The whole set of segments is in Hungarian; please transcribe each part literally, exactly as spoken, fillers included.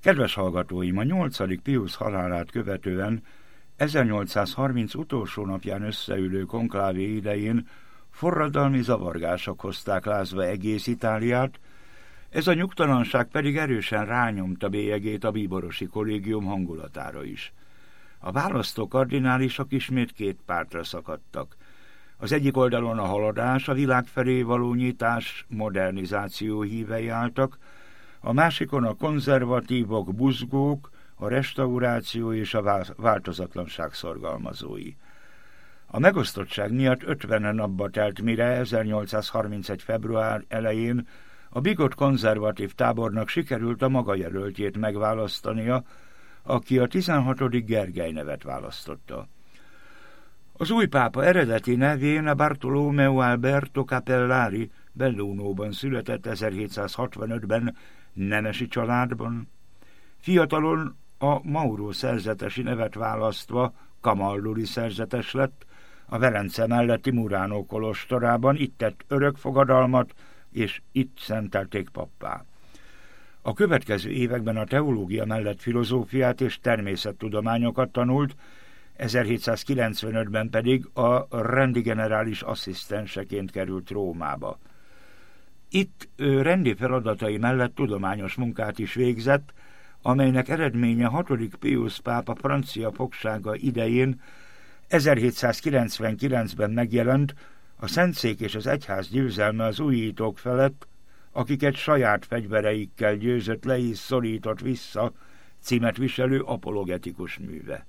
Kedves hallgatóim, a nyolcadik Piusz halálát követően ezernyolcszázharminc utolsó napján összeülő konklávé idején forradalmi zavargások hozták lázba egész Itáliát, ez a nyugtalanság pedig erősen rányomta bélyegét a bíborosi kollégium hangulatára is. A választó kardinálisok ismét két pártra szakadtak. Az egyik oldalon a haladás, a világ felé való nyitás, modernizáció hívei álltak, a másikon a konzervatívok, buzgók, a restauráció és a változatlanság szorgalmazói. A megosztottság miatt ötven napba telt, mire ezernyolcszázharmincegy február elején a bigott konzervatív tábornak sikerült a maga jelöltjét megválasztania, aki a tizenhatodik Gergely nevet választotta. Az új pápa eredeti nevén a Bartolomeo Alberto Capellari Bellunóban született ezerhétszázhatvanötben nemesi családban. Fiatalon a Mauro szerzetesi nevet választva Camaldoli szerzetes lett, a Velence melletti Murano kolostorában itt tett örökfogadalmat, és itt szentelték pappá. A következő években a teológia mellett filozófiát és természettudományokat tanult, ezerhétszázkilencvenötben pedig a rendi generális asszisztenseként került Rómába. Itt ő rendi feladatai mellett tudományos munkát is végzett, amelynek eredménye hatodik Piusz pápa francia fogsága idején ezerhétszázkilencvenkilencben megjelent a Szentszék és az egyház győzelme az újítók felett, akiket saját fegyvereikkel győzött le és szorított vissza címet viselő apologetikus műve.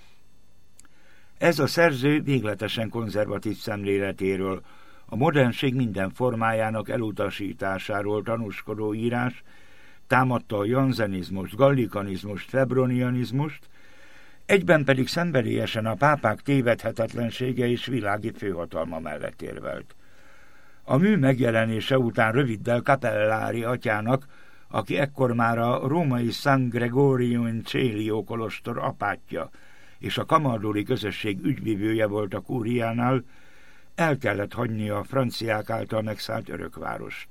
Ez a szerző végletesen konzervatív szemléletéről, a modernség minden formájának elutasításáról tanúskodó írás támadta a janzenizmust, gallikanizmust, febronianizmust, egyben pedig szenvedélyesen a pápák tévedhetetlensége és világi főhatalma mellett érvelt. A mű megjelenése után röviddel Capellari atyának, aki ekkor már a római San Gregorio in Celio kolostor apátja és a camaldoli közösség ügyvivője volt a kúriánál, el kellett hagynia a franciák által megszállt örökvárost.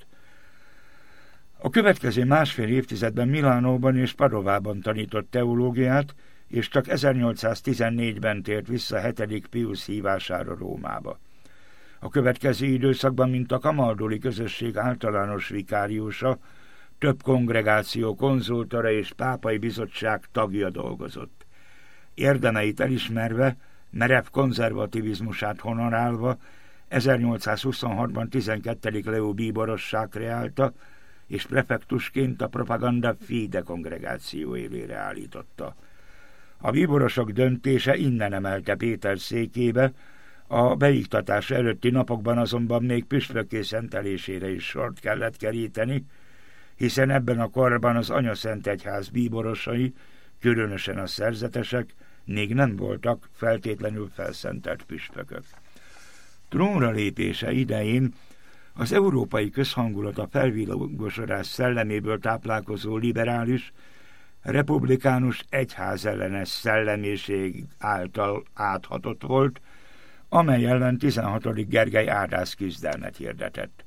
A következő másfél évtizedben Milánóban és Padovában tanított teológiát, és csak ezernyolcszáztizennégyben tért vissza hetedik Piusz hívására Rómába. A következő időszakban, mint a camaldoli közösség általános vikáriusa, több kongregáció konzultora és pápai bizottság tagja dolgozott. Érdemeit elismerve, merev konzervativizmusát honorálva, ezernyolcszázhuszonhatban tizenkettedik Leó bíborosság kreálta, és prefektusként a Propaganda Fide kongregáció élére állította. A bíborosok döntése innen emelte Péter székébe, a beiktatás előtti napokban azonban még püspökké szentelésére is sort kellett keríteni, hiszen ebben a korban az Anyaszentegyház bíborosai, különösen a szerzetesek, még nem voltak feltétlenül felszentelt püspökök. Trónra lépése idején az európai közhangulat a felvilágosodás szelleméből táplálkozó liberális, republikánus egyházellenes szellemiség által áthatott volt, amely ellen tizenhatodik Gergely ádász küzdelmet hirdetett.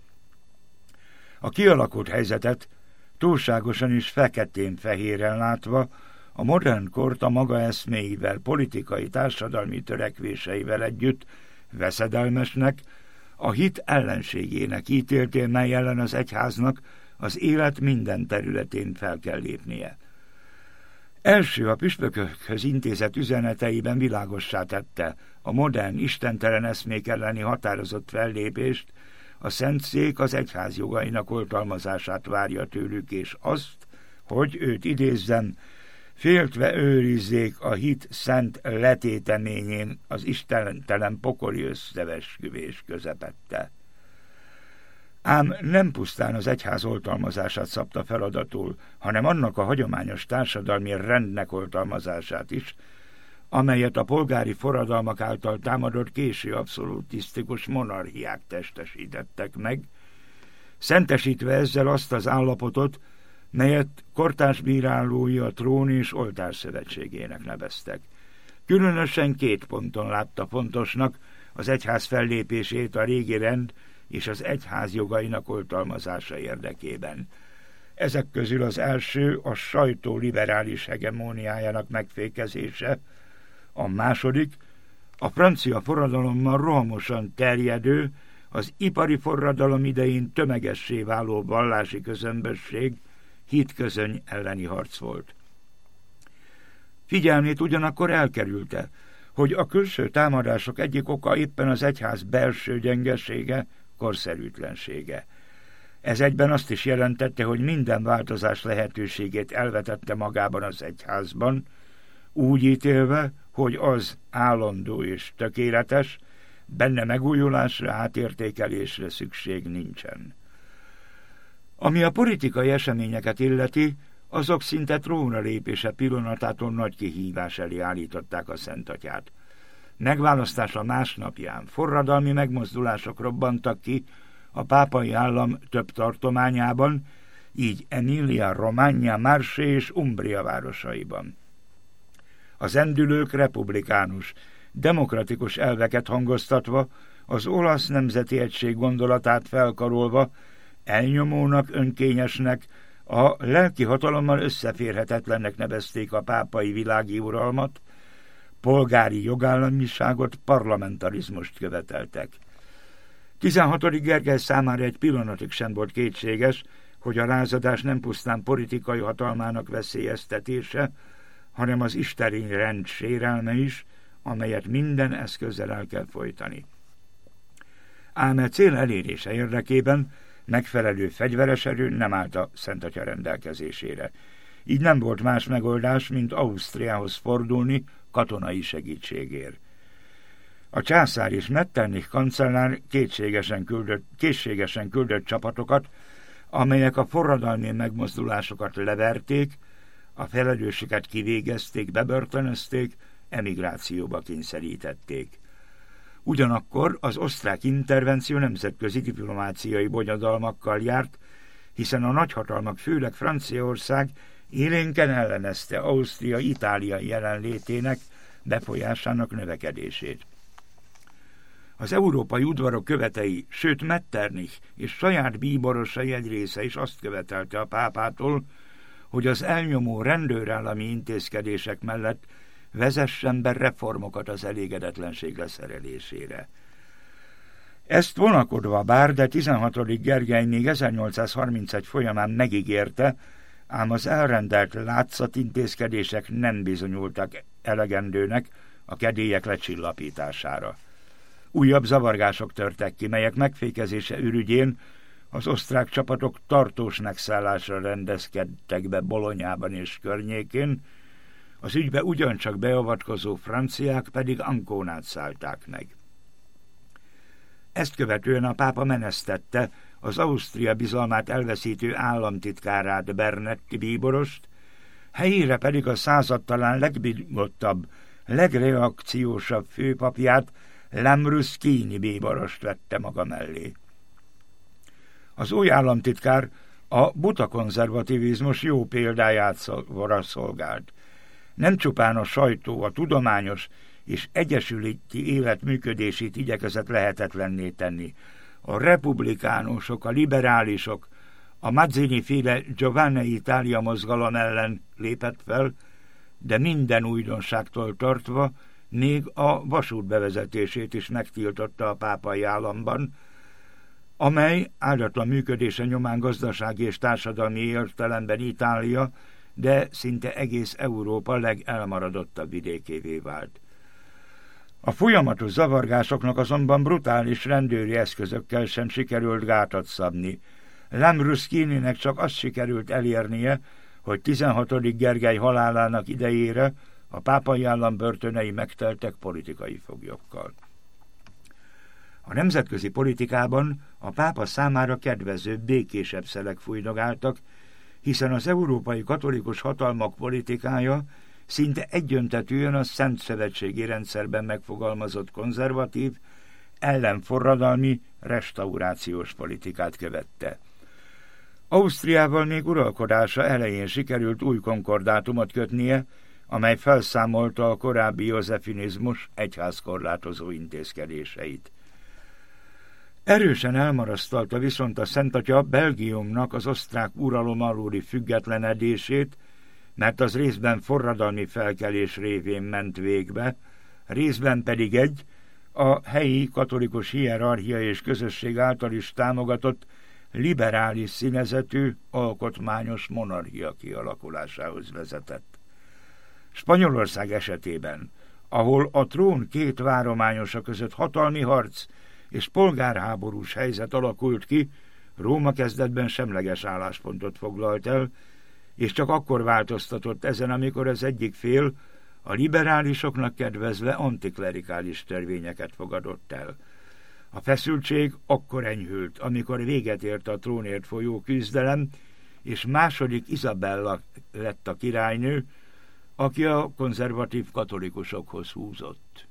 A kialakult helyzetet túlságosan is feketén-fehéren látva, a modern kort a maga eszméivel, politikai, társadalmi törekvéseivel együtt veszedelmesnek, a hit ellenségének ítéltél, mely ellen az egyháznak az élet minden területén fel kell lépnie. Első a püspökökhöz intézett üzeneteiben világossá tette a modern, istentelen eszmék elleni határozott fellépést, a Szentszék az egyház jogainak oltalmazását várja tőlük, és azt, hogy őt idézzem, féltve őrizzék a hit szent letéteményén az istentelen pokoli összevesküvés közepette. Ám nem pusztán az egyház oltalmazását szabta feladatul, hanem annak a hagyományos társadalmi rendnek oltalmazását is, amelyet a polgári forradalmak által támadott késő abszolutisztikus monarchiák testesítettek meg, szentesítve ezzel azt az állapotot, melyet kortárs bírálói a Trón és Oltár Szövetségének neveztek. Különösen két ponton látta fontosnak az egyház fellépését a régi rend és az egyház jogainak oltalmazása érdekében. Ezek közül az első a sajtó liberális hegemóniájának megfékezése, a második a francia forradalommal rohamosan terjedő, az ipari forradalom idején tömegessé váló vallási közömbösség, hitközöny elleni harc volt. Figyelmét ugyanakkor elkerülte, hogy a külső támadások egyik oka éppen az egyház belső gyengesége, korszerűtlensége. Ez egyben azt is jelentette, hogy minden változás lehetőségét elvetette magában az egyházban, úgy ítélve, hogy az állandó és tökéletes, benne megújulásra, átértékelésre szükség nincsen. Ami a politikai eseményeket illeti, azok szinte trónra lépése pillanatától nagy kihívás elé állították a Szentatyát. Megválasztása másnapján forradalmi megmozdulások robbantak ki a pápai állam több tartományában, így Emilia, Romagna, Marche és Umbria városaiban. Az endülők republikánus, demokratikus elveket hangoztatva, az olasz nemzeti egység gondolatát felkarolva, elnyomónak, önkényesnek, a lelki hatalommal összeférhetetlennek nevezték a pápai világi uralmat, polgári jogállamiságot, parlamentarizmust követeltek. tizenhatodik Gergely számára egy pillanatig sem volt kétséges, hogy a lázadás nem pusztán politikai hatalmának veszélyeztetése, hanem az isteni rend sérelme is, amelyet minden eszközzel el kell folytani. Ám a cél elérése érdekében megfelelő fegyveres erő nem állt a Szentatya rendelkezésére. Így nem volt más megoldás, mint Ausztriához fordulni katonai segítségért. A császár és Metternich kancellár kétségesen küldött, készségesen küldött csapatokat, amelyek a forradalmi megmozdulásokat leverték, a felelősöket kivégezték, bebörtönözték, emigrációba kényszerítették. Ugyanakkor az osztrák intervenció nemzetközi diplomáciai bonyodalmakkal járt, hiszen a nagyhatalmak, főleg Franciaország élénken ellenezte Ausztria itáliai jelenlétének, befolyásának növekedését. Az európai udvarok követei, sőt Metternich és saját bíborosai egy része is azt követelte a pápától, hogy az elnyomó rendőrállami intézkedések mellett vezessen be reformokat az elégedetlenség leszerelésére. Ezt vonakodva bár, de tizenhatodik Gergely még ezernyolcszázharmincegy folyamán megígérte, ám az elrendelt látszatintézkedések nem bizonyultak elegendőnek a kedélyek lecsillapítására. Újabb zavargások törtek ki, melyek megfékezése ürügyén az osztrák csapatok tartós megszállásra rendezkedtek be Bolonyában és környékén, az ügybe ugyancsak beavatkozó franciák pedig Ancónát szállták meg. Ezt követően a pápa menesztette az Ausztria bizalmát elveszítő államtitkárát, Bernetti bíborost, helyére pedig a század talán legbigottabb, legreakciósabb főpapját, Lambruschini bíborost vette maga mellé. Az új államtitkár a buta konzervativizmus jó példáját szolgált. Nem csupán a sajtó, a tudományos és egyesületi élet működését igyekezett lehetetlenné tenni. A republikánusok, a liberálisok, a Mazzini-féle Giovanni Italia mozgalom ellen lépett fel, de minden újdonságtól tartva még a vasút bevezetését is megtiltotta a pápai államban, amely áldatlan működése nyomán gazdasági és társadalmi értelemben Itália, de szinte egész Európa legelmaradottabb vidékévé vált. A folyamatos zavargásoknak azonban brutális rendőri eszközökkel sem sikerült gátat szabni. Lambruschininek csak azt sikerült elérnie, hogy tizenhatodik Gergely halálának idejére a pápai állam börtönei megteltek politikai foglyokkal. A nemzetközi politikában a pápa számára kedvező, békésebb szelek fújdogáltak, hiszen az európai katolikus hatalmak politikája szinte egyöntetűen a Szent Szövetségi rendszerben megfogalmazott konzervatív, ellenforradalmi, restaurációs politikát követte. Ausztriával még uralkodása elején sikerült új konkordátumot kötnie, amely felszámolta a korábbi józefinizmus egyházkorlátozó intézkedéseit. Erősen elmarasztalta viszont a Szentatya Belgiumnak az osztrák uralom alóli függetlenedését, mert az részben forradalmi felkelés révén ment végbe, részben pedig egy, a helyi katolikus hierarchia és közösség által is támogatott liberális színezetű alkotmányos monarchia kialakulásához vezetett. Spanyolország esetében, ahol a trón két várományosa között hatalmi harc és polgárháborús helyzet alakult ki, Róma kezdetben semleges álláspontot foglalt el, és csak akkor változtatott ezen, amikor az egyik fél a liberálisoknak kedvezve antiklerikális törvényeket fogadott el. A feszültség akkor enyhült, amikor véget ért a trónért folyó küzdelem, és második Izabella lett a királynő, aki a konzervatív katolikusokhoz húzott.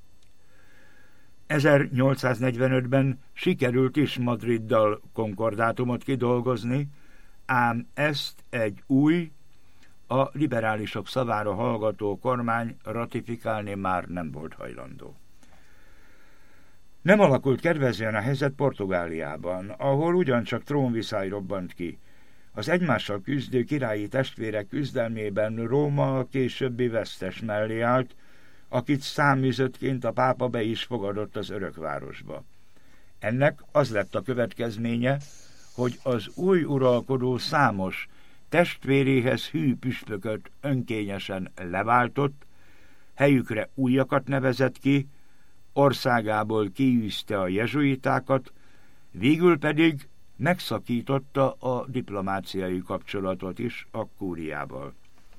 ezernyolcszáznegyvenötben sikerült is Madriddal konkordátumot kidolgozni, ám ezt egy új, a liberálisok szavára hallgató kormány ratifikálni már nem volt hajlandó. Nem alakult kedvezően a helyzet Portugáliában, ahol ugyancsak trónviszály robbant ki. Az egymással küzdő királyi testvérek küzdelmében Róma a későbbi vesztes mellé állt, akit száműzöttként a pápa be is fogadott az örökvárosba. Ennek az lett a következménye, hogy az új uralkodó számos testvéréhez hű püspököt önkényesen leváltott, helyükre újakat nevezett ki, országából kiűzte a jezsuitákat, végül pedig megszakította a diplomáciai kapcsolatot is a kúriával.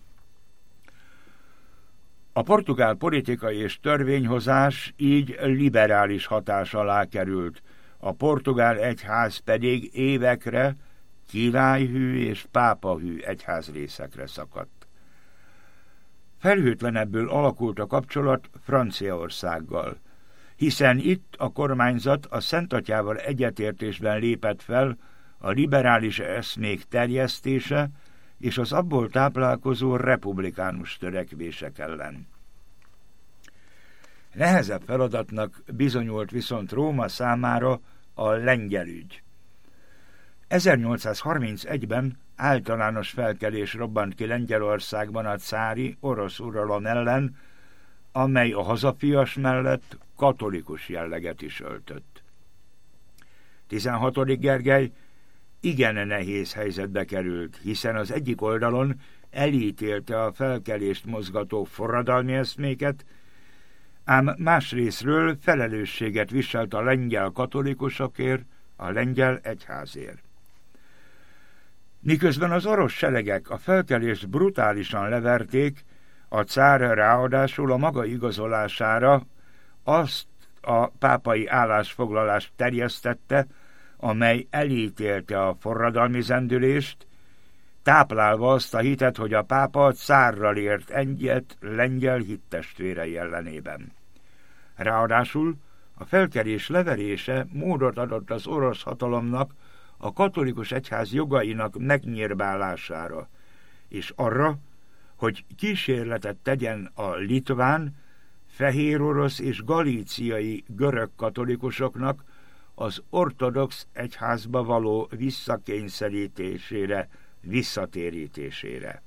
A portugál politikai és törvényhozás így liberális hatás alá került, a portugál egyház pedig évekre királyhű és pápahű egyházrészekre szakadt. Felhőtlenebből alakult a kapcsolat Franciaországgal, hiszen itt a kormányzat a Szentatyával egyetértésben lépett fel a liberális eszmék terjesztése és az abból táplálkozó republikánus törekvések ellen. Nehezebb feladatnak bizonyult viszont Róma számára a lengyel ügy. ezernyolcszázharmincegyben általános felkelés robbant ki Lengyelországban a cári orosz uralom ellen, amely a hazafias mellett katolikus jelleget is öltött. tizenhatodik Gergely igen nehéz helyzetbe került, hiszen az egyik oldalon elítélte a felkelést mozgató forradalmi eszméket, ám másrészről felelősséget viselt a lengyel katolikusokért, a lengyel egyházért. Miközben az orosz seregek a felkelést brutálisan leverték, a cár ráadásul a maga igazolására azt a pápai állásfoglalást terjesztette, amely elítélte a forradalmi zendülést, táplálva azt a hitet, hogy a pápa cárral ért egyet lengyel hittestvérei ellenében. Ráadásul a felkelés leverése módot adott az orosz hatalomnak a katolikus egyház jogainak megnyírbálására, és arra, hogy kísérletet tegyen a litván, fehérorosz és galíciai görög katolikusoknak az ortodox egyházba való visszakényszerítésére, visszatérítésére.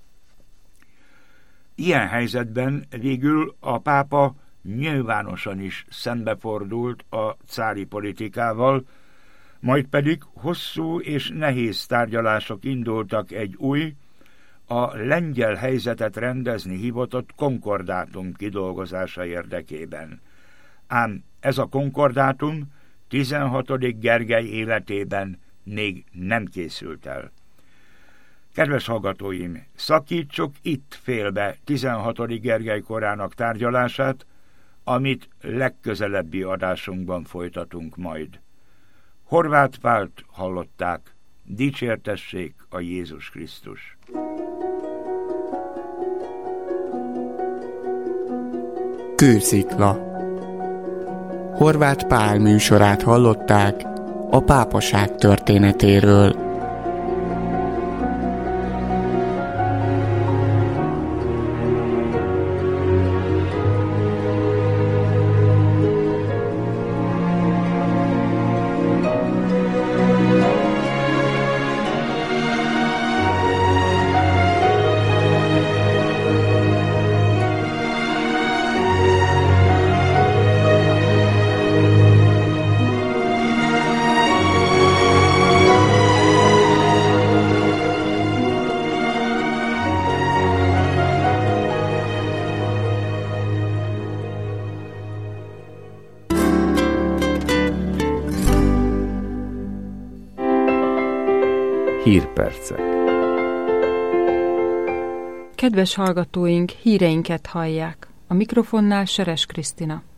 Ilyen helyzetben végül a pápa nyilvánosan is szembefordult a cári politikával, majd pedig hosszú és nehéz tárgyalások indultak egy új, a lengyel helyzetet rendezni hivatott konkordátum kidolgozása érdekében. Ám ez a konkordátum tizenhatodik Gergely életében még nem készült el. Kedves hallgatóim, szakítsuk itt félbe tizenhatodik Gergely korának tárgyalását, amit legközelebbi adásunkban folytatunk majd. Horváth Pált hallották, dicsértessék a Jézus Krisztus! Kőszikla. Horváth Pál műsorát hallották a pápaság történetéről. Hírpercek. Kedves hallgatóink, híreinket hallják. A mikrofonnál Seres Krisztina.